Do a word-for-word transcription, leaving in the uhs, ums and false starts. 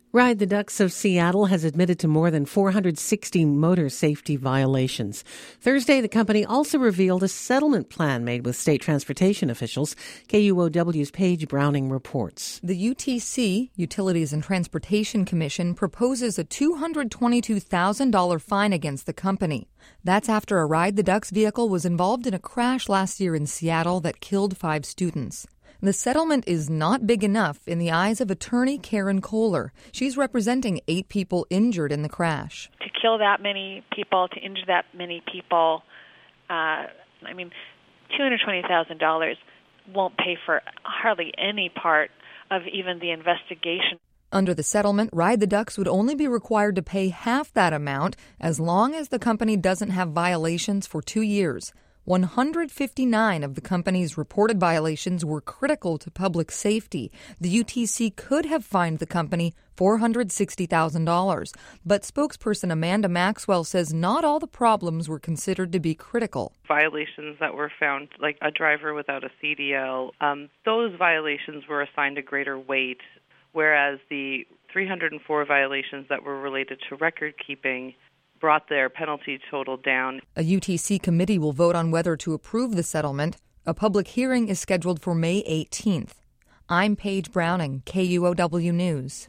Ride the Ducks of Seattle has admitted to more than four hundred sixty motor safety violations. Thursday, the company also revealed a settlement plan made with state transportation officials. K U O W's Paige Browning reports. The U T C, Utilities and Transportation Commission, proposes a two hundred twenty-two thousand dollars fine against the company. That's after a Ride the Ducks vehicle was involved in a crash last year in Seattle that killed five students. The settlement is not big enough in the eyes of attorney Karen Kohler. She's representing eight people injured in the crash. To kill that many people, to injure that many people, uh, I mean, two hundred twenty thousand dollars won't pay for hardly any part of even the investigation. Under the settlement, Ride the Ducks would only be required to pay half that amount as long as the company doesn't have violations for two years. one hundred fifty-nine of the company's reported violations were critical to public safety. The U T C could have fined the company four hundred sixty thousand dollars, but spokesperson Amanda Maxwell says not all the problems were considered to be critical. Violations that were found, like a driver without a C D L, um, those violations were assigned a greater weight, whereas the three hundred four violations that were related to record keeping brought their penalty total down. A U T C committee will vote on whether to approve the settlement. A public hearing is scheduled for May eighteenth. I'm Paige Browning, K U O W News.